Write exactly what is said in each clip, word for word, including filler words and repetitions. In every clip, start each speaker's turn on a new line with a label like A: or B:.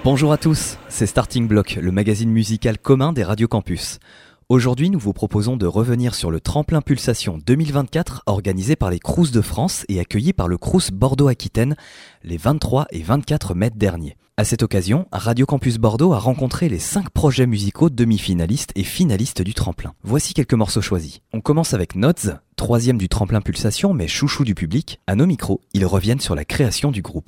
A: Bonjour à tous, c'est Starting Block, le magazine musical commun des radios campus. Aujourd'hui, nous vous proposons de revenir sur le tremplin Pulsation deux mille vingt-quatre organisé par les Crous de France et accueilli par le Crous Bordeaux-Aquitaine les vingt-trois et vingt-quatre mai derniers. À cette occasion, Radio Campus Bordeaux a rencontré les cinq projets musicaux demi-finalistes et finalistes du tremplin. Voici quelques morceaux choisis. On commence avec Nods, troisième du tremplin Pulsation mais chouchou du public. À nos micros, ils reviennent sur la création du groupe.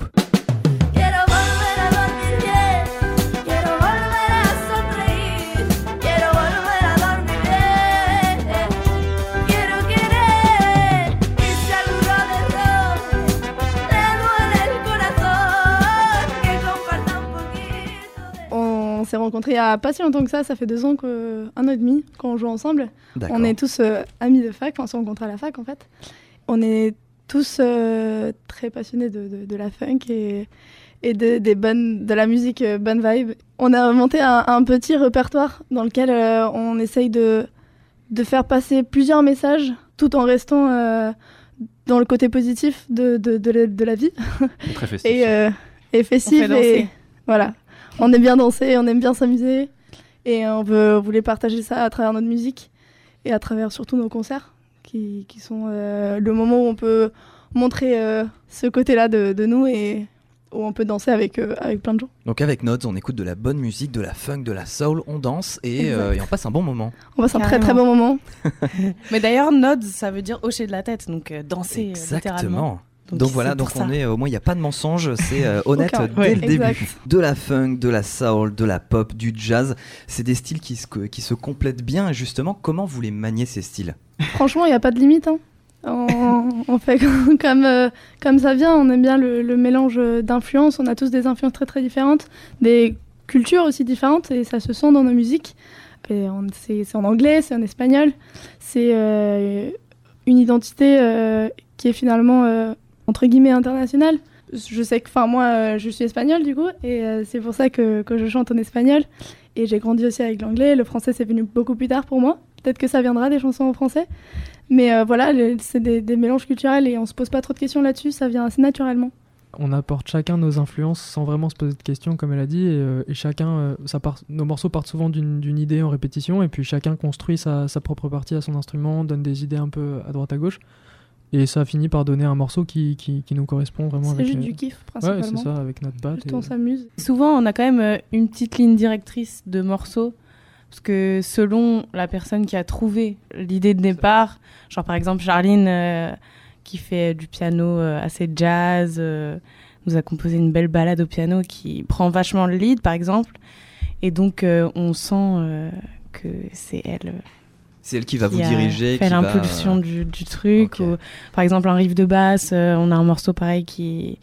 B: On s'est rencontrés il n'y a pas si longtemps que ça, ça fait deux ans, que, un an et demi, quand on joue ensemble.
A: D'accord.
B: On est tous euh, amis de fac, on s'est rencontrés à la fac en fait. On est tous euh, très passionnés de, de, de la funk et, et de, des bonnes, de la musique euh, bonne vibe. On a monté un, un petit répertoire dans lequel euh, on essaye de, de faire passer plusieurs messages tout en restant euh, dans le côté positif de, de, de, la, de la vie.
C: Très festif.
B: et, euh, et festif.
D: On fait danser.
B: Et, voilà. On aime bien danser, on aime bien s'amuser et on, veut, on voulait partager ça à travers notre musique et à travers surtout nos concerts qui, qui sont euh, le moment où on peut montrer euh, ce côté-là de, de nous et où on peut danser avec, euh, avec plein de gens.
A: Donc avec Nods, on écoute de la bonne musique, de la funk, de la soul, on danse et, euh, et on passe un bon moment.
B: On passe un très
D: Carrément.
B: très bon moment.
D: Mais d'ailleurs, nods, ça veut dire hocher de la tête, donc euh, danser euh, littéralement.
A: Exactement. Donc,
D: Donc,
A: voilà,
D: c'est
A: donc
D: pour
A: on
D: ça.
A: est, au moins il n'y a pas de mensonge, c'est euh, honnête
B: Aucun.
A: dès
D: Ouais,
A: le
B: exact.
A: début. De la funk, de la soul, de la pop, du jazz, c'est des styles qui se, qui se complètent bien. Et justement, comment vous les maniez ces styles ?
B: Franchement, il n'y a pas de limite. Hein. On, on fait comme, comme, euh, comme ça vient, on aime bien le, le mélange d'influences. On a tous des influences très très différentes, des cultures aussi différentes et ça se sent dans nos musiques. Et on, c'est, c'est en anglais, c'est en espagnol. C'est euh, une identité euh, qui est finalement euh, entre guillemets internationale. Je sais que, enfin moi, euh, je suis espagnole du coup, et euh, c'est pour ça que, que je chante en espagnol. Et j'ai grandi aussi avec l'anglais. Le français, c'est venu beaucoup plus tard pour moi. Peut-être que ça viendra des chansons en français. Mais euh, voilà, le, c'est des, des mélanges culturels et on se pose pas trop de questions là-dessus. Ça vient assez naturellement.
E: On apporte chacun nos influences sans vraiment se poser de questions, comme elle a dit, et, euh, et chacun, euh, ça part, nos morceaux partent souvent d'une, d'une idée en répétition, et puis chacun construit sa, sa propre partie à son instrument, donne des idées un peu à droite à gauche, et ça finit par donner un morceau qui, qui, qui nous correspond vraiment.
B: C'est
E: avec
B: juste
E: euh,
B: du kiff,
E: Ouais,
B: principalement.
E: c'est ça, avec notre patte.
B: Juste
E: et-
B: on s'amuse.
D: Souvent, on a quand même euh, une petite ligne directrice de morceaux, parce que selon la personne qui a trouvé l'idée de départ, genre par exemple Charline, euh, qui fait du piano euh, assez jazz, euh, nous a composé une belle ballade au piano qui prend vachement le lead, par exemple. Et donc, euh, on sent euh, que c'est elle euh,
A: C'est elle qui va
D: qui
A: vous
D: a
A: diriger,
D: fait
A: qui va,
D: l'impulsion
A: euh,
D: du, du truc.
A: Ok.
D: Ou, par exemple, un riff de basse, euh, on a un morceau pareil qui,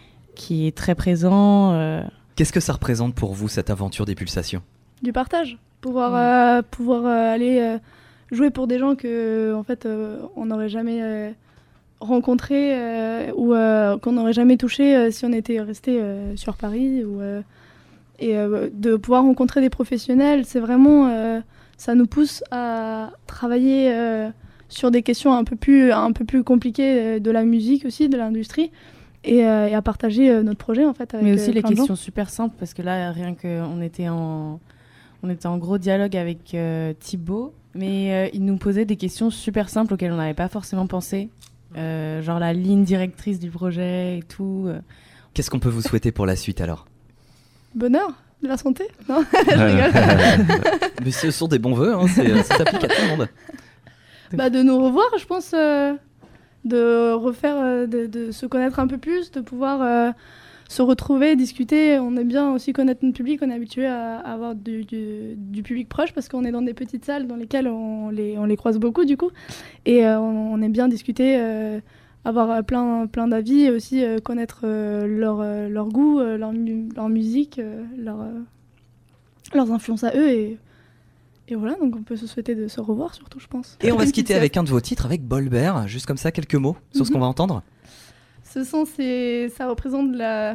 D: qui est très présent. euh.
A: Qu'est-ce que ça représente pour vous, cette aventure des pulsations ?
B: Du partage. Pouvoir,
D: Ouais.
B: euh, pouvoir euh, aller euh, jouer pour des gens que, en fait, euh, on n'aurait jamais euh, rencontrés euh, ou euh, qu'on n'aurait jamais touché euh, si on était resté euh, sur Paris. Ou, euh, et euh, de pouvoir rencontrer des professionnels, c'est vraiment, euh, ça nous pousse à travailler euh, sur des questions un peu plus, un peu plus compliquées euh, de la musique aussi, de l'industrie, et, euh, et à partager euh, notre projet en fait. Avec,
D: Mais aussi
B: euh,
D: les
B: plein de gens.
D: questions super simples, parce que là, rien qu'on était en, on était en gros dialogue avec euh, Thibaut, mais euh, il nous posait des questions super simples auxquelles on n'avait pas forcément pensé. Euh, genre la ligne directrice du projet et tout. euh.
A: Qu'est-ce qu'on peut vous souhaiter pour la suite alors ?
B: Bonheur, de la santé, non je rigole.
A: Mais ce sont des bons vœux, hein, c'est, ça s'applique à tout le monde.
B: Bah, de nous revoir, je pense, euh, de refaire, euh, de, de se connaître un peu plus, de pouvoir euh, se retrouver, discuter. On aime bien aussi connaître notre public, on est habitué à, à avoir du, du, du public proche parce qu'on est dans des petites salles dans lesquelles on les, on les croise beaucoup du coup. Et euh, on, on aime bien discuter, euh, avoir plein, plein d'avis et aussi euh, connaître euh, leur, euh, leur goût, euh, leur, mu- leur musique, euh, leur, euh, leurs influences à eux. Et, et voilà, donc on peut se souhaiter de se revoir surtout, je pense.
A: Et on va se
B: Une petite
A: quitter avec un de vos titres, avec Bolbert. Juste comme ça, quelques mots sur ce
B: Mhm.
A: qu'on va entendre.
B: Ce son, c'est, ça représente la,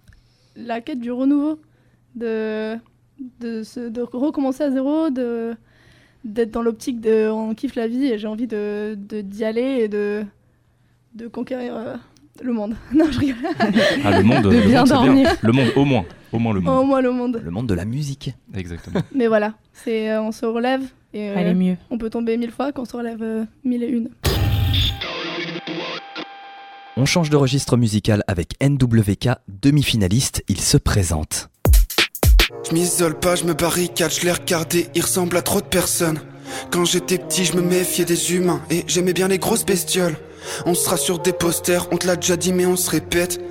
B: la quête du renouveau, de, de, se, de recommencer à zéro, de, d'être dans l'optique de on kiffe la vie et j'ai envie de, de, d'y aller et de, de conquérir euh, le monde. Non, je rigole.
C: Ah, le monde,
D: De
C: le
D: bien
C: monde, c'est
D: dormir.
C: Le monde, au moins. Au moins le monde.
B: Au moins le monde.
A: Le monde de la musique.
C: Exactement.
B: Mais voilà, c'est, euh, on se relève et euh,
D: Elle est mieux.
B: on peut tomber mille fois qu'on se relève euh, mille et une.
A: On change de registre musical avec N W K, demi-finaliste, il se présente.
F: Je m'isole pas, je me barricade, je l'ai regardé, il ressemble à trop de personnes. Quand j'étais petit, je me méfiais des humains et j'aimais bien les grosses bestioles. On sera sur des posters, on te l'a déjà dit mais on se répète.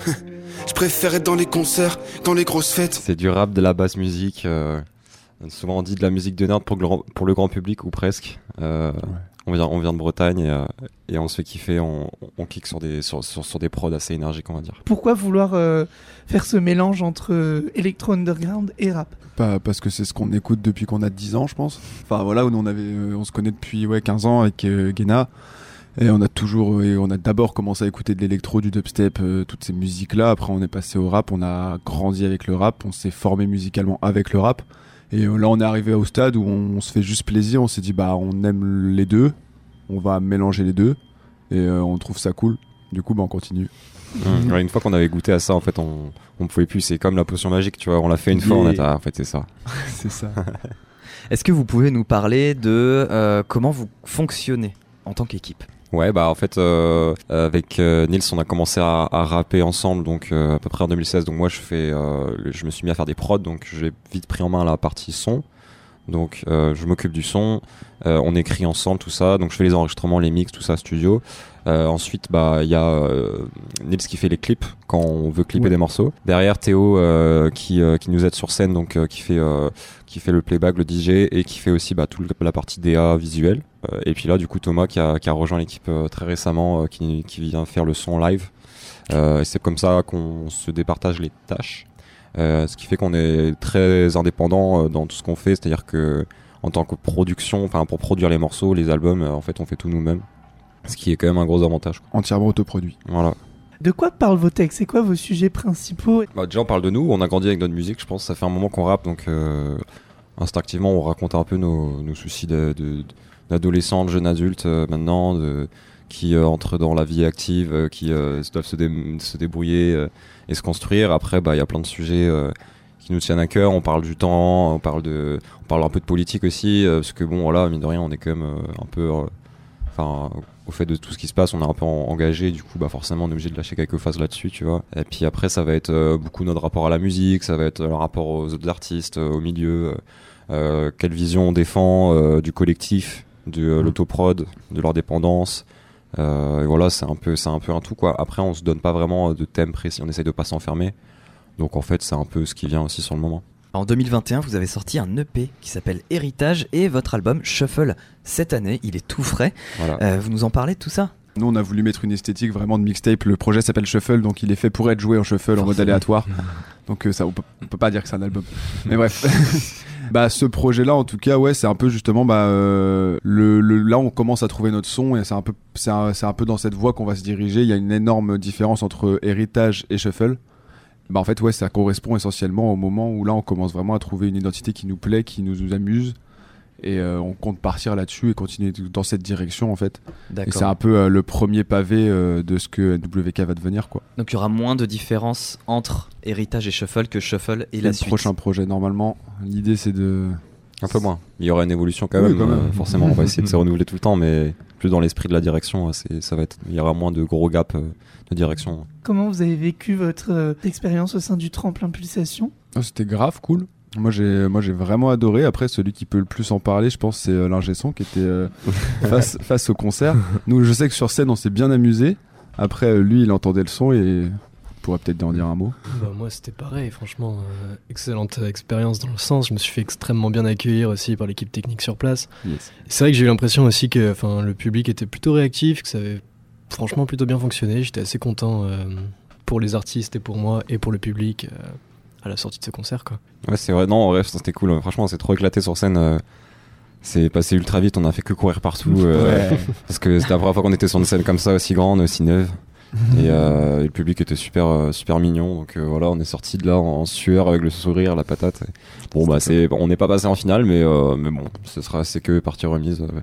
F: Je préfère être dans les concerts, dans les grosses fêtes.
G: C'est du rap, de la basse musique. Euh, souvent on dit de la musique de nerd pour, le grand- pour le grand public ou presque. Euh, ouais. on, vient, on vient de Bretagne et, euh, et on se fait kiffer. On, on clique sur des, sur, sur, sur des prods assez énergiques, on va dire.
H: Pourquoi vouloir euh, faire ce mélange entre euh, électro underground et rap ?
I: Pas parce que c'est ce qu'on écoute depuis qu'on a dix ans, je pense. Enfin voilà, où on avait, euh, on se connaît depuis ouais, quinze ans avec euh, Guéna. Et on a toujours, et on a d'abord commencé à écouter de l'électro, du dubstep, euh, toutes ces musiques-là. Après, on est passé au rap, on a grandi avec le rap, on s'est formé musicalement avec le rap. Et euh, là, on est arrivé au stade où on, on se fait juste plaisir. On s'est dit, bah, on aime les deux, on va mélanger les deux, et euh, on trouve ça cool. Du coup, bah, on continue.
G: Mmh. Ouais, une fois qu'on avait goûté à ça, en fait, on, on pouvait plus. C'est comme la potion magique, tu vois. On l'a fait une fois, on a dit, ah, en fait, c'est ça.
I: C'est ça.
A: Est-ce que vous pouvez nous parler de euh, comment vous fonctionnez en tant qu'équipe ?
G: Ouais, bah en fait, euh, avec euh, Nils, on a commencé à, à rapper ensemble, donc euh, à peu près en deux mille seize. Donc moi, je fais, euh, je me suis mis à faire des prods, donc j'ai vite pris en main la partie son. Donc euh, je m'occupe du son, euh, on écrit ensemble tout ça, donc je fais les enregistrements, les mix, tout ça studio. Euh, ensuite, bah il y a euh, Nils qui fait les clips quand on veut clipper ouais. des morceaux. Derrière Théo euh, qui euh, qui nous aide sur scène, donc euh, qui fait euh, qui fait le playback, le D J et qui fait aussi bah toute la partie D A visuelle. Euh, et puis là, du coup, Thomas qui a qui a rejoint l'équipe euh, très récemment, euh, qui qui vient faire le son live. Euh, et c'est comme ça qu'on se départage les tâches. Euh, ce qui fait qu'on est très indépendant euh, dans tout ce qu'on fait, c'est-à-dire que en tant que production, enfin pour produire les morceaux, les albums, euh, en fait, on fait tout nous-mêmes, ce qui est quand même un gros avantage, quoi.
I: Entièrement autoproduit.
G: Voilà.
H: De quoi parlent vos textes ? C'est quoi vos sujets principaux ?
G: Bah, déjà, on parle de nous. On a grandi avec notre musique. Je pense que ça fait un moment qu'on rappe, donc euh, instinctivement, on raconte un peu nos, nos soucis de, de, d'adolescents, de jeunes adultes euh, maintenant, de, qui euh, entrent dans la vie active, euh, qui euh, doivent se, dé- se débrouiller. Euh, et se construire. Après, bah, il y a plein de sujets euh, qui nous tiennent à cœur. On parle du temps, on parle de, on parle un peu de politique aussi, euh, parce que bon, voilà, mine de rien, on est quand même euh, un peu, enfin, euh, au fait de tout ce qui se passe, on est un peu en, engagé. Du coup, bah, forcément, on est obligé de lâcher quelques phases là-dessus, tu vois. Et puis après, ça va être euh, beaucoup notre rapport à la musique, ça va être le rapport aux autres artistes, euh, au milieu, euh, quelle vision on défend euh, du collectif, de euh, l'autoprod, de leur dépendance. Euh, et voilà, c'est un peu, c'est un peu un tout, quoi. Après, on se donne pas vraiment de thème précis, on essaye de pas s'enfermer. Donc en fait, c'est un peu ce qui vient aussi sur le moment.
A: En deux mille vingt et un, vous avez sorti un E P qui s'appelle Héritage et votre album Shuffle cette année, il est tout frais.
G: Voilà.
A: Euh, vous nous en parlez de tout ça ?
I: Nous, on a voulu mettre une esthétique vraiment de mixtape. Le projet s'appelle Shuffle, donc il est fait pour être joué en shuffle, en mode aléatoire. Donc euh, ça, on peut, on peut pas dire que c'est un album. Mais bref. Bah ce projet-là, en tout cas, ouais, c'est un peu justement, bah euh, le, le là on commence à trouver notre son et c'est un peu, c'est un, c'est un peu dans cette voie qu'on va se diriger. Il y a une énorme différence entre Héritage et Shuffle. Bah en fait, ouais, ça correspond essentiellement au moment où là on commence vraiment à trouver une identité qui nous plaît, qui nous, nous amuse. Et euh, on compte partir là-dessus et continuer dans cette direction en fait.
A: D'accord.
I: Et c'est un peu euh, le premier pavé euh, de ce que N W K va devenir, quoi.
A: Donc il y aura moins de différence entre Héritage et Shuffle que Shuffle et
I: c'est
A: la
I: le
A: suite.
I: prochain projet normalement. L'idée c'est de
G: Un peu moins. Il y aura une évolution quand
I: Oui,
G: même.
I: quand même.
G: Euh, forcément, on va essayer de se renouveler tout le temps, mais plus dans l'esprit de la direction. C'est, ça va être. Il y aura moins de gros gaps euh, de direction.
H: Comment vous avez vécu votre euh, expérience au sein du Tremplin Pulsation ?
I: Oh, c'était grave cool. Moi j'ai, moi j'ai vraiment adoré. Après, celui qui peut le plus en parler, je pense, c'est euh, l'ingé son qui était euh, face, face au concert. Nous, je sais que sur scène, on s'est bien amusé. Après, euh, lui, il entendait le son et il pourrait peut-être en dire un mot.
J: Bah, moi, c'était pareil. Franchement, euh, excellente expérience dans le sens. Je me suis fait extrêmement bien accueillir aussi par l'équipe technique sur place.
I: Yes.
J: C'est vrai que j'ai eu l'impression aussi que le public était plutôt réactif, que ça avait franchement plutôt bien fonctionné. J'étais assez content euh, pour les artistes et pour moi et pour le public. Euh, à la sortie de ce concert, quoi.
G: Ouais, c'est vrai. Non, en bref, c'était cool. Franchement, on s'est trop éclaté sur scène. Euh, c'est passé ultra vite. On a fait que courir partout. Euh, ouais. Parce que c'était la première fois qu'on était sur une scène comme ça, aussi grande, aussi neuve. Et, euh, et le public était super, euh, super mignon. Donc euh, voilà, on est sorti de là en, en sueur avec le sourire, la patate. Et bon, bah, c'est, on n'est pas passé en finale, mais, euh, mais bon, ce sera, c'est que partie remise. Euh,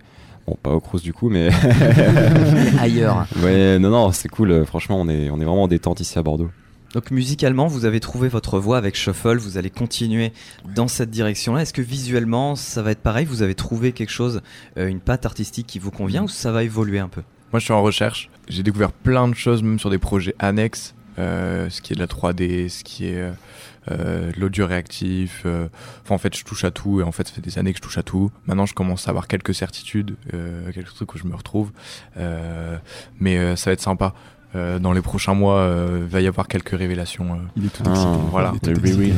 G: Bon, pas au Crous du coup, mais
A: ailleurs.
G: Ouais, non, non, c'est cool. Franchement, on est, on est vraiment en détente ici à Bordeaux.
A: Donc musicalement, vous avez trouvé votre voie avec Shuffle, vous allez continuer dans cette direction-là. Est-ce que visuellement, ça va être pareil ? Vous avez trouvé quelque chose, euh, une patte artistique qui vous convient ou ça va évoluer un peu ?
K: Moi, je suis en recherche. J'ai découvert plein de choses, même sur des projets annexes, euh, ce qui est de la trois D, ce qui est euh, de l'audio réactif. Euh... Enfin, en fait, je touche à tout et en fait, ça fait des années que je touche à tout. Maintenant, je commence à avoir quelques certitudes, euh, quelques trucs où je me retrouve. Euh, mais euh, ça va être sympa. Euh, dans les prochains mois, euh, il va y avoir quelques révélations. Euh,
I: il est tout excité.
K: Ah, voilà.
I: Il est tout excité.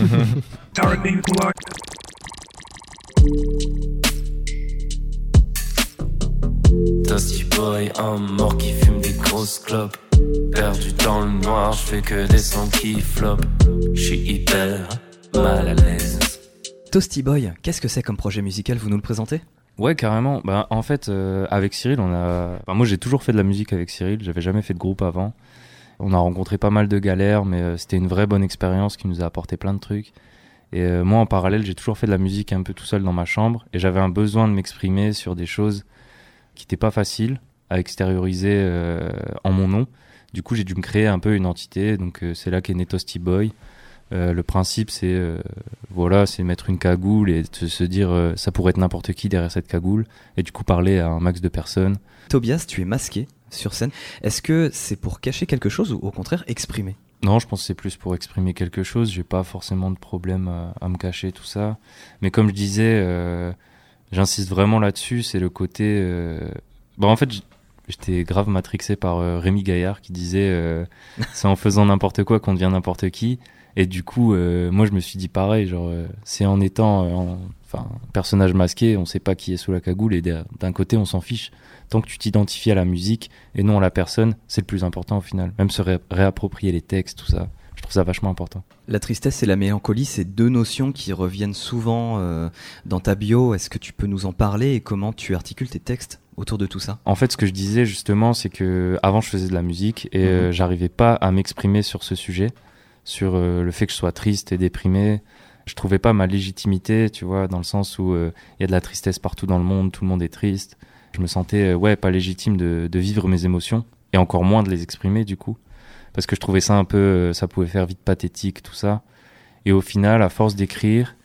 L: Toasty boy, un mort qui fume des grosses clopes. Perdu dans le noir, je fais que des sons qui flopent. Je suis hyper mal à l'aise.
A: Toasty Boy, qu'est-ce que c'est comme projet musical ? Vous nous le présentez ?
C: Ouais, carrément. Bah, en fait, euh, avec Cyril, on a. Enfin, moi, j'ai toujours fait de la musique avec Cyril. J'avais jamais fait de groupe avant. On a rencontré pas mal de galères, mais euh, c'était une vraie bonne expérience qui nous a apporté plein de trucs. Et euh, moi, en parallèle, j'ai toujours fait de la musique un peu tout seul dans ma chambre. Et j'avais un besoin de m'exprimer sur des choses qui n'étaient pas faciles à extérioriser euh, en mon nom. Du coup, j'ai dû me créer un peu une entité. Donc, euh, c'est là qu'est né Toasty Boy. Euh, le principe, c'est euh, voilà, c'est mettre une cagoule et de se dire euh, ça pourrait être n'importe qui derrière cette cagoule et du coup parler à un max de personnes.
A: Tobias, tu es masqué sur scène. Est-ce que c'est pour cacher quelque chose ou au contraire exprimer ?
C: Non, je pense que c'est plus pour exprimer quelque chose. J'ai pas forcément de problème à, à me cacher tout ça. Mais comme je disais, euh, j'insiste vraiment là-dessus. C'est le côté. Euh... Bon, en fait, j'étais grave matrixé par euh, Rémi Gaillard qui disait euh, c'est en faisant n'importe quoi qu'on devient n'importe qui. Et du coup, euh, moi, je me suis dit pareil, genre, euh, c'est en étant, euh, en, enfin, personnage masqué, on sait pas qui est sous la cagoule, et d'un côté, on s'en fiche. Tant que tu t'identifies à la musique et non à la personne, c'est le plus important au final. Même se ré- réapproprier les textes, tout ça, je trouve ça vachement important.
A: La tristesse et la mélancolie, c'est deux notions qui reviennent souvent euh, dans ta bio. Est-ce que tu peux nous en parler et comment tu articules tes textes autour de tout ça ?
C: En fait, ce que je disais justement, c'est que avant, je faisais de la musique et mmh. euh, j'arrivais pas à m'exprimer sur ce sujet. Sur euh, le fait que je sois triste et déprimé. Je trouvais pas ma légitimité, tu vois, dans le sens où il euh, y a de la tristesse partout dans le monde, tout le monde est triste. Je me sentais, euh, ouais, pas légitime de, de vivre mes émotions, et encore moins de les exprimer, du coup. Parce que je trouvais ça un peu, euh, ça pouvait faire vite pathétique, tout ça. Et au final, à force d'écrire,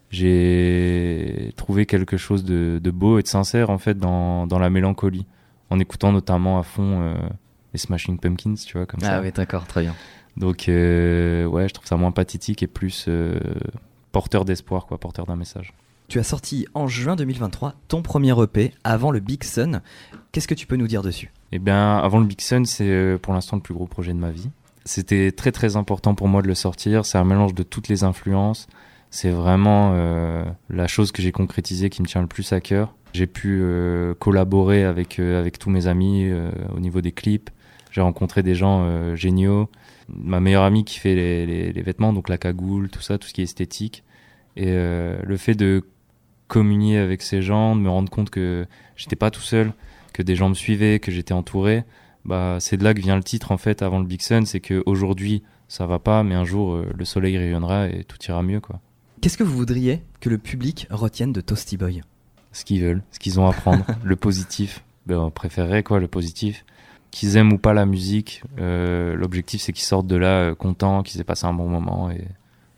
C: j'ai trouvé quelque chose de, de beau et de sincère, en fait, dans, dans la mélancolie. En écoutant notamment à fond euh, les Smashing Pumpkins, tu vois, comme
A: ah
C: ça.
A: Ah oui, d'accord, très bien.
C: Donc euh, ouais, je trouve ça moins pathétique et plus euh, porteur d'espoir, quoi, porteur d'un message.
A: Tu as sorti en juin deux mille vingt-trois ton premier E P, Avant le Big Sun. Qu'est-ce que tu peux nous dire dessus ?
C: Eh bien, Avant le Big Sun, c'est euh, pour l'instant le plus gros projet de ma vie. C'était très très important pour moi de le sortir. C'est un mélange de toutes les influences. C'est vraiment euh, la chose que j'ai concrétisée qui me tient le plus à cœur. J'ai pu euh, collaborer avec, euh, avec tous mes amis euh, au niveau des clips. J'ai rencontré des gens euh, géniaux. Ma meilleure amie qui fait les, les, les vêtements, donc la cagoule, tout ça, tout ce qui est esthétique. Et euh, le fait de communier avec ces gens, de me rendre compte que j'étais pas tout seul, que des gens me suivaient, que j'étais entouré, bah, c'est de là que vient le titre, en fait, Avant le Big Sun. C'est qu'aujourd'hui, ça va pas, mais un jour, euh, le soleil rayonnera et tout ira mieux, quoi.
A: Qu'est-ce que vous voudriez que le public retienne de Toasty Boy ?
C: Ce qu'ils veulent, ce qu'ils ont à prendre, le positif. Ben, on préférerait, quoi, le positif. Qu'ils aiment ou pas la musique, euh, l'objectif c'est qu'ils sortent de là euh, contents, qu'ils aient passé un bon moment et,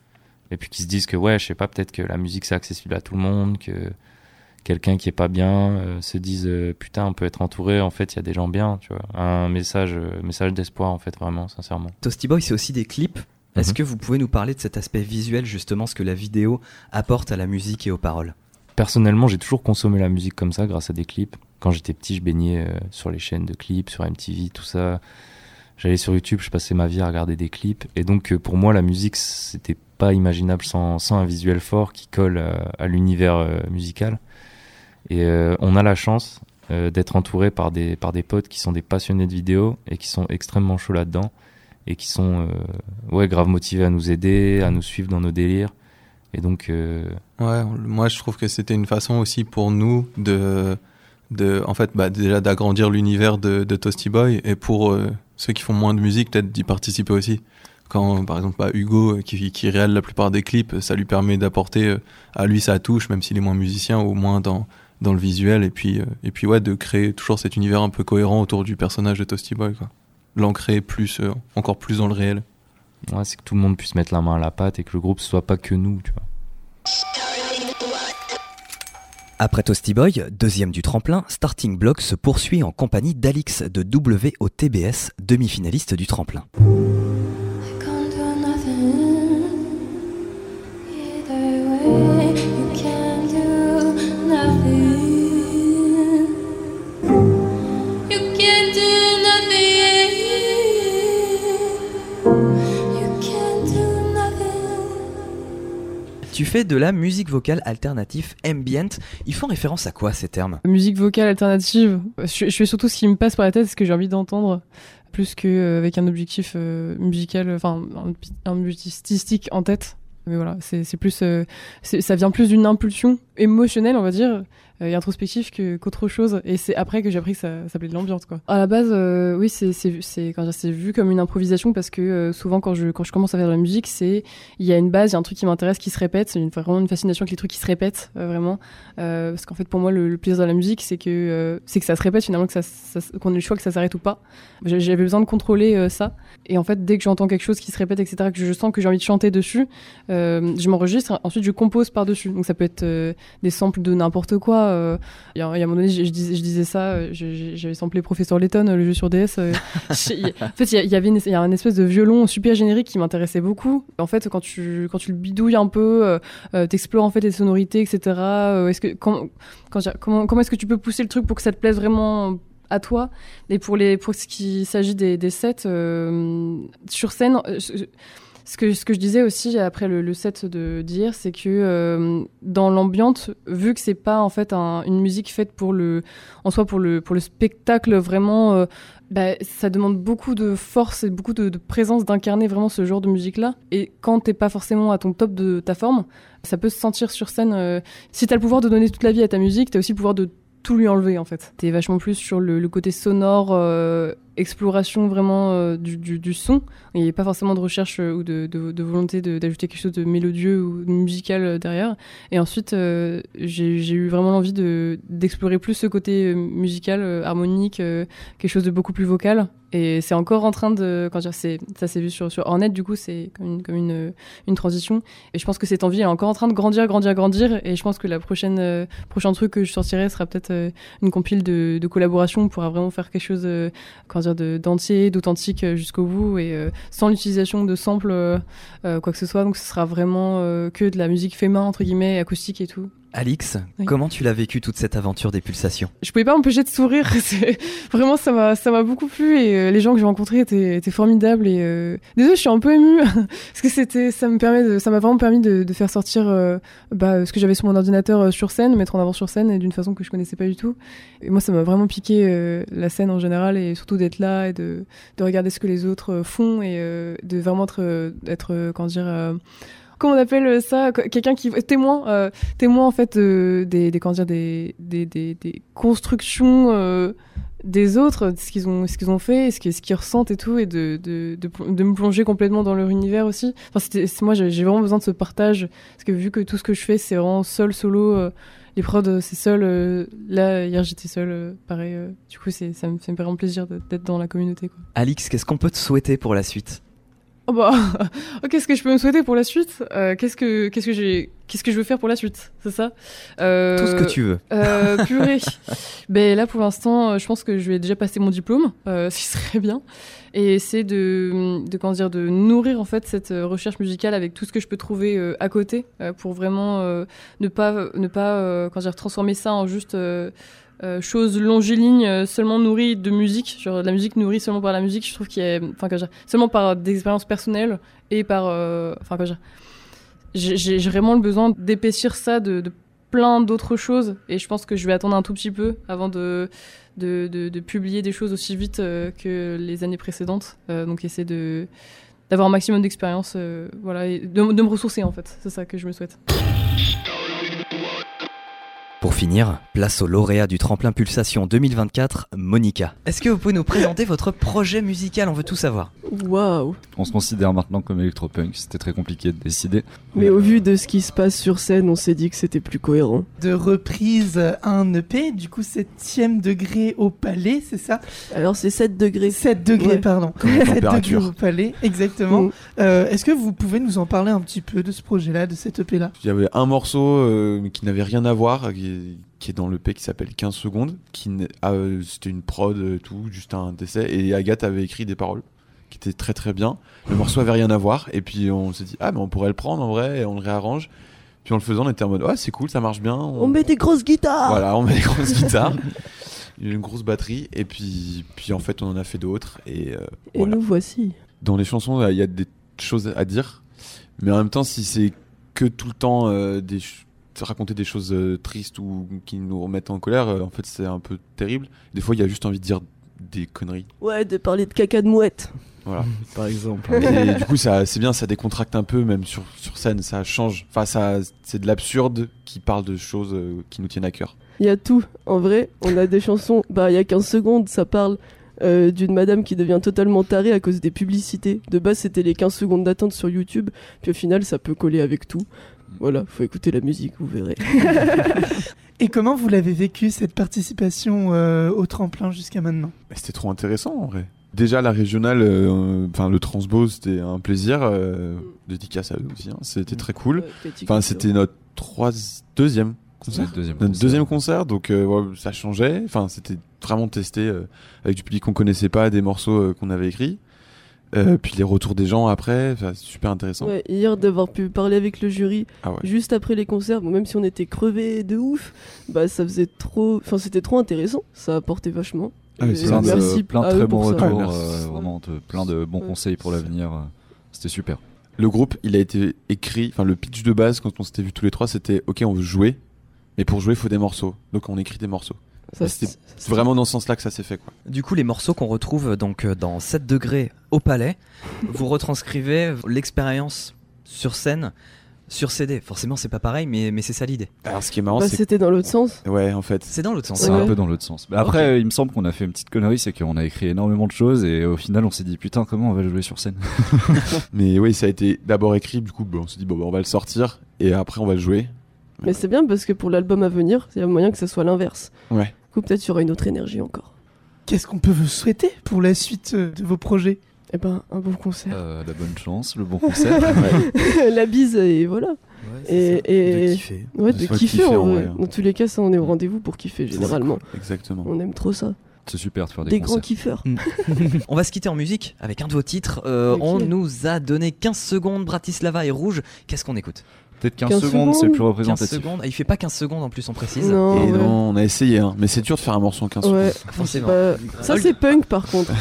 C: et puis qu'ils se disent que ouais, je sais pas, peut-être que la musique c'est accessible à tout le monde, que quelqu'un qui est pas bien euh, se dise euh, putain, on peut être entouré, en fait il y a des gens bien, tu vois. Un message, euh, message d'espoir en fait, vraiment, sincèrement.
A: Toasty Boy, c'est aussi des clips. Mm-hmm. Est-ce que vous pouvez nous parler de cet aspect visuel, justement, ce que la vidéo apporte à la musique et aux paroles ?
C: Personnellement, j'ai toujours consommé la musique comme ça, grâce à des clips. Quand j'étais petit, je baignais euh, sur les chaînes de clips, sur M T V, tout ça. J'allais sur YouTube, je passais ma vie à regarder des clips. Et donc, euh, pour moi, la musique, c'était pas imaginable sans, sans un visuel fort qui colle à, à l'univers euh, musical. Et euh, on a la chance euh, d'être entouré par des, par des potes qui sont des passionnés de vidéo et qui sont extrêmement chauds là-dedans et qui sont euh, ouais, grave motivés à nous aider, à nous suivre dans nos délires. Et donc... Euh...
M: Ouais, moi, je trouve que c'était une façon aussi pour nous de... de en fait bah déjà d'agrandir l'univers de, de Toasty Boy et pour euh, ceux qui font moins de musique peut-être d'y participer aussi. Quand par exemple bah, Hugo qui, qui réalise la plupart des clips, ça lui permet d'apporter euh, à lui sa touche, même s'il est moins musicien, au moins dans dans le visuel, et puis, euh, et puis ouais, de créer toujours cet univers un peu cohérent autour du personnage de Toasty Boy, quoi. L'ancrer plus, euh, encore plus dans le réel.
C: Ouais, c'est que tout le monde puisse mettre la main à la pâte et que le groupe soit pas que nous, tu vois.
A: Après Toasty Boy, deuxième du tremplin, Starting Block se poursuit en compagnie d'Alix de W O T B S, demi-finaliste du tremplin. Tu fais de la musique vocale alternative ambient. Ils font référence à quoi ces termes ?
N: Musique vocale alternative, je, je fais surtout ce qui me passe par la tête, ce que j'ai envie d'entendre, plus qu'avec un objectif euh, musical, enfin un, un objectif stylistique en tête. Mais voilà, c'est, c'est plus, euh, c'est, ça vient plus d'une impulsion émotionnelle, on va dire, euh, et introspective que, qu'autre chose. Et c'est après que j'ai appris que ça, ça s'appelait de l'ambiance, quoi. À la base, euh, oui, c'est, c'est, c'est, quand dire, c'est vu comme une improvisation parce que euh, souvent quand je, quand je commence à faire de la musique, c'est, il y a une base, il y a un truc qui m'intéresse qui se répète. C'est une, vraiment une fascination avec les trucs qui se répètent, euh, vraiment. Euh, parce qu'en fait, pour moi, le, le plaisir de la musique, c'est que, euh, c'est que ça se répète finalement, que ça, ça, qu'on ait le choix que ça s'arrête ou pas. J'avais besoin de contrôler euh, ça. Et en fait, dès que j'entends quelque chose qui se répète, et cetera, que je sens que j'ai envie de chanter dessus, euh, je m'enregistre, ensuite je compose par-dessus. Donc ça peut être euh, des samples de n'importe quoi. Euh, il y a, il y a un moment donné, je, je, disais, je disais ça, euh, je, j'avais samplé Professeur Layton, le jeu sur D S. Euh, je, en fait, il y, a, il y avait une, il y a un espèce de violon super générique qui m'intéressait beaucoup. En fait, quand tu, quand tu le bidouilles un peu, euh, euh, t'explores en fait les sonorités, et cetera. Euh, est-ce que, quand, quand, comment, comment est-ce que tu peux pousser le truc pour que ça te plaise vraiment à toi? Et pour, les, pour ce qui s'agit des, des sets, euh, sur scène, euh, ce, que, ce que je disais aussi après le, le set de, d'hier, c'est que euh, dans l'ambiance, vu que c'est pas en fait un, une musique faite pour le, en soi pour le, pour le spectacle vraiment, euh, bah, ça demande beaucoup de force et beaucoup de, de présence d'incarner vraiment ce genre de musique-là. Et quand t'es pas forcément à ton top de ta forme, ça peut se sentir sur scène. Euh, si t'as le pouvoir de donner toute la vie à ta musique, t'as aussi le pouvoir de tout lui enlever en fait. T'es vachement plus sur le, le côté sonore, euh, exploration vraiment euh, du, du, du son. Il n'y a pas forcément de recherche euh, ou de, de, de volonté de, d'ajouter quelque chose de mélodieux ou de musical euh, derrière. Et ensuite, euh, j'ai, j'ai eu vraiment l'envie de, d'explorer plus ce côté euh, musical, euh, harmonique, euh, quelque chose de beaucoup plus vocal. Et c'est encore en train de... Quand dire, c'est, ça s'est vu sur, sur Hornet, du coup, c'est comme, une, comme une, une transition. Et je pense que cette envie, elle est encore en train de grandir, grandir, grandir. Et je pense que la prochaine euh, prochain truc que je sortirai sera peut-être euh, une compile de, de collaboration. On pourra vraiment faire quelque chose euh, comment dire, de, d'entier, d'authentique euh, jusqu'au bout. Et euh, sans l'utilisation de samples, euh, euh, quoi que ce soit. Donc ce sera vraiment euh, que de la musique fait main, entre guillemets, acoustique et tout.
A: Alix,
N: oui.
A: Comment tu l'as vécu toute cette aventure des pulsations ?
N: Je pouvais pas m'empêcher de sourire. C'est... Vraiment, ça m'a, ça m'a beaucoup plu et euh, les gens que j'ai rencontrés étaient, étaient formidables. Et euh... désolée, je suis un peu émue parce que c'était, ça me permet, de, ça m'a vraiment permis de, de faire sortir euh, bah, ce que j'avais sur mon ordinateur euh, sur scène, mettre en avant sur scène et d'une façon que je connaissais pas du tout. Et moi, ça m'a vraiment piqué euh, la scène en général et surtout d'être là et de, de regarder ce que les autres euh, font et euh, de vraiment être, euh, être euh, comment dire. Euh, Comment on appelle ça ? Quelqu'un qui témoin, euh, témoin en fait euh, des, des, comment dire, des, des, des, des constructions euh, des autres, de ce qu'ils ont, ce qu'ils ont fait, ce qu'ils, ce qu'ils ressentent et tout, et de, de, de, de me plonger complètement dans leur univers aussi. Enfin, c'était, c'est, moi, j'ai, j'ai vraiment besoin de ce partage parce que vu que tout ce que je fais, c'est vraiment seul, solo. Euh, les prods, c'est seul. Euh, là, hier, j'étais seule, euh, pareil. Euh, du coup, c'est, ça me fait vraiment plaisir d'être dans la communauté, quoi.
A: Alix, qu'est-ce qu'on peut te souhaiter pour la suite ?
N: Oh bah, qu'est-ce que je peux me souhaiter pour la suite ? euh, Qu'est-ce que qu'est-ce que j'ai qu'est-ce que je veux faire pour la suite ? C'est ça ? euh,
A: Tout ce que tu veux.
N: Euh, purée. Ben là pour l'instant, je pense que je vais déjà passer mon diplôme, euh, ce qui serait bien, et essayer de de comment dire de nourrir en fait cette recherche musicale avec tout ce que je peux trouver euh, à côté euh, pour vraiment euh, ne pas ne pas euh, comment dire transformer ça en juste euh, Euh, chose longiligne, euh, seulement nourrie de musique, genre de la musique nourrie seulement par la musique. Je trouve qu'il y a, enfin, quand je veux dire, seulement par des expériences personnelles et par, euh, enfin, quand je veux dire, j'ai, j'ai, j'ai vraiment le besoin d'épaissir ça de, de plein d'autres choses. Et je pense que je vais attendre un tout petit peu avant de, de, de, de publier des choses aussi vite euh, que les années précédentes. Euh, donc, essayer de, d'avoir un maximum d'expérience, euh, voilà, et de, de me ressourcer en fait. C'est ça que je me souhaite.
A: Pour finir, place au lauréat du Tremplin Pulsation deux mille vingt-quatre, Monica. Est-ce que vous pouvez nous présenter votre projet musical? On veut tout savoir.
O: Waouh!
P: On se considère maintenant comme électropunk, c'était très compliqué de décider.
O: Mais au vu de ce qui se passe sur scène, on s'est dit que c'était plus cohérent.
H: De reprise à un E P, du coup septième degré au palais, c'est ça?
O: Alors c'est sept degrés.
H: sept degrés,
O: Ouais.
H: pardon. sept degrés au palais, exactement.
O: Mm.
H: Euh, est-ce que vous pouvez nous en parler un petit peu de ce projet-là, de cet E P-là?
M: Il y avait un morceau euh, qui n'avait rien à voir, qui est, qui est dans l'E P, qui s'appelle quinze secondes. Qui n'est- ah, euh, c'était une prod, euh, tout, juste un essai. Et Agathe avait écrit des paroles qui étaient très très bien. Le morceau avait rien à voir. Et puis on s'est dit, ah, mais on pourrait le prendre en vrai, et on le réarrange. Puis en le faisant, on était en mode, ouais, c'est cool, ça marche bien.
O: On met des grosses guitares.
M: Voilà, on met des grosses guitares. Une grosse batterie. Et puis, puis en fait, on en a fait d'autres. Et, euh,
O: Et
M: voilà.
O: nous voici.
M: Dans les chansons, il y a des choses à dire, mais en même temps, si c'est que tout le temps euh, des ch- raconter des choses euh, tristes ou qui nous remettent en colère, euh, en fait, c'est un peu terrible. Des fois, il y a juste envie de dire des conneries.
O: Ouais, de parler de caca de mouette.
M: Voilà.
J: Par exemple.
M: Et du coup, ça, c'est bien, ça décontracte un peu, même sur, sur scène, ça change. Enfin, ça, c'est de l'absurde qui parle de choses euh, qui nous tiennent à cœur.
O: Il y a tout. En vrai, on a des chansons. Bah, il y a quinze secondes, ça parle euh, d'une madame qui devient totalement tarée à cause des publicités. De base, c'était les quinze secondes d'attente sur YouTube. Puis au final, ça peut coller avec tout. Voilà, faut écouter la musique, vous verrez.
H: Et comment vous l'avez vécu, cette participation euh, au tremplin jusqu'à maintenant?
M: Mais c'était trop intéressant, en vrai. Déjà, la régionale, euh, enfin, le Transbo, c'était un plaisir. Euh, dédicace à eux aussi, hein, c'était très cool. Enfin, c'était notre trois... deuxième concert.
P: Notre deuxième
M: Notre
P: concert.
M: deuxième concert, donc euh, ouais, ça changeait. Enfin, c'était vraiment testé euh, avec du public qu'on connaissait pas, des morceaux euh, qu'on avait écrits. Euh, puis les retours des gens après, c'est super intéressant.
O: Ouais, hier, d'avoir pu parler avec le jury
M: Ah ouais.
O: juste après les concerts, bon, même si on était crevés de ouf, bah ça faisait trop. Enfin, c'était trop intéressant. Ça apportait vachement.
P: Ah oui,
O: Et
P: c'est plein de,
O: merci
P: plein de
O: à
P: très
O: eux
P: bons
O: pour ça.
P: retours,
M: Ouais,
P: euh,
M: merci.
P: vraiment de- plein de bons
O: Ouais.
P: conseils pour l'avenir. euh, C'était super.
M: Le groupe, il a été écrit, enfin le pitch de base quand on s'était vu tous les trois, c'était ok, on veut jouer, mais pour jouer, il faut des morceaux. Donc on écrit des morceaux.
O: Ça,
M: Et C'était
O: c'est- c'est-
M: vraiment dans ce sens-là que ça s'est fait, quoi.
A: Du coup, les morceaux qu'on retrouve donc euh, dans sept degrés au palais, vous retranscrivez l'expérience sur scène, sur C D. Forcément, c'est pas pareil, mais, mais c'est ça l'idée.
M: Alors ce qui est marrant,
O: Bah,
M: c'est
O: c'était dans l'autre sens.
M: ouais, en fait,
A: C'est dans l'autre sens.
P: C'est
O: Ouais.
P: un peu dans l'autre sens. Mais après,
A: Ok.
P: euh, il me semble qu'on a fait une petite connerie, c'est qu'on a écrit énormément de choses et au final, on s'est dit putain, comment on va jouer sur scène?
M: mais oui, ça a été d'abord écrit, du coup, bon, on s'est dit bon, bah, on va le sortir et après on va le jouer.
O: Mais c'est bien parce que pour l'album à venir, il y a moyen que ça soit l'inverse.
M: Ouais.
O: Du coup, peut-être il y aura une autre énergie encore.
H: Qu'est-ce qu'on peut vous souhaiter pour la suite euh, de vos projets?
O: Eh ben, un bon concert.
P: Euh, la bonne chance, le bon concert.
O: La bise, et voilà. et, et...
J: De kiffer.
O: Ouais, de
M: Ouais,
O: kiffer,
M: kiffer,
O: en
M: en
O: vrai.
M: vrai.
O: Dans tous les cas, ça, on est au rendez-vous pour kiffer, généralement.
M: Exactement.
O: On aime trop ça.
P: C'est super de faire des,
O: Des
P: concerts.
O: grands kiffeurs.
A: On va se quitter en musique avec un de vos titres. Euh,
O: Ok.
A: On nous a donné quinze secondes, Bratislava et Rouge. Qu'est-ce qu'on écoute?
P: Peut-être quinze,
O: quinze
P: secondes, c'est le plus
A: quinze
P: représentatif.
A: secondes. Ah, il fait pas quinze secondes en plus, on précise.
O: Non,
M: Et
O: ouais.
M: non, on a essayé, hein, mais c'est dur de faire un morceau en quinze
O: Ouais,
M: secondes.
A: Forcément.
O: bah, ça c'est punk par contre.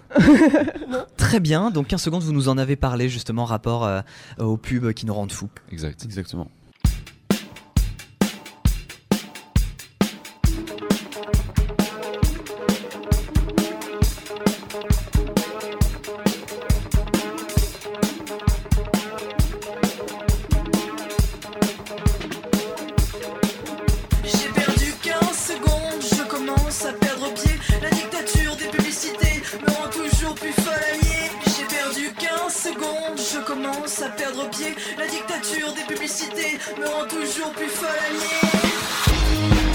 A: Très bien, donc quinze secondes, vous nous en avez parlé justement, rapport euh, aux pubs qui nous rendent fous.
P: Exact.
M: Exactement.
Q: J'ai perdu quinze secondes, je commence à perdre pied. La dictature des publicités me rend toujours plus folle à nier. J'ai perdu quinze secondes, je commence à perdre pied. La dictature des publicités me rend toujours plus folle à nier.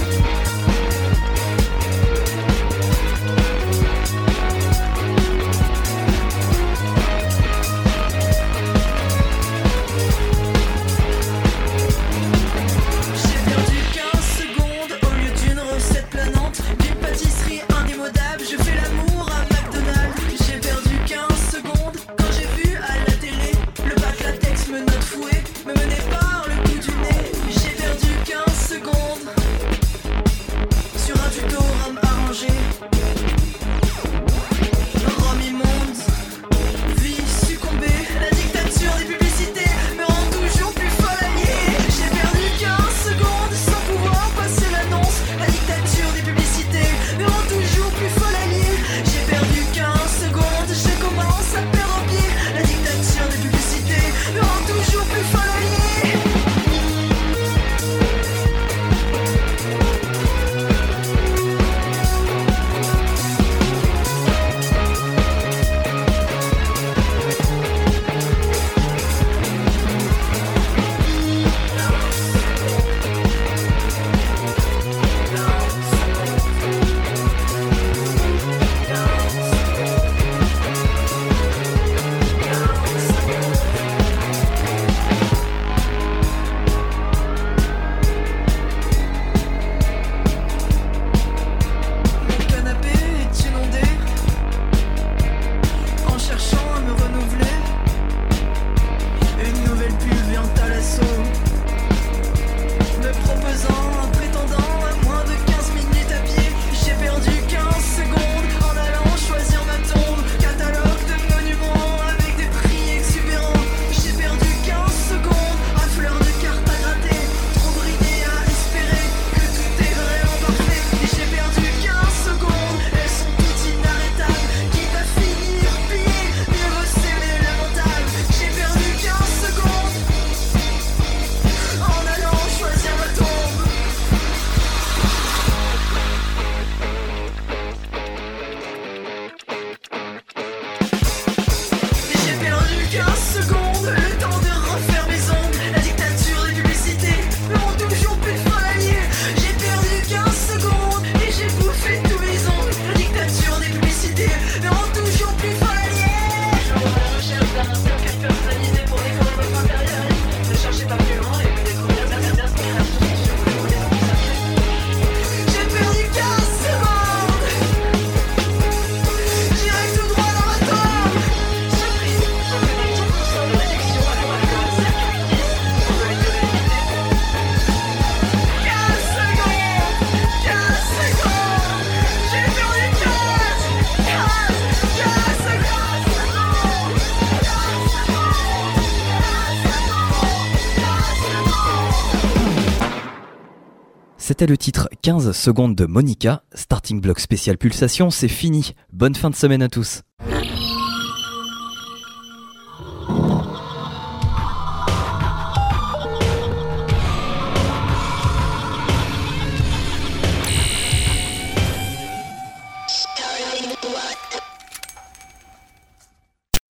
Q: J'ai perdu quinze secondes au lieu d'une recette planante, d'une pâtisserie indémodable. Je fais l'amour à McDonald's. J'ai perdu quinze secondes quand j'ai vu à la télé le bac latex me note fouet, me menait par le bout du nez. J'ai perdu quinze secondes
A: C'était le titre quinze secondes de Monica. Starting Block spécial Pulsation, c'est fini. Bonne fin de semaine à tous.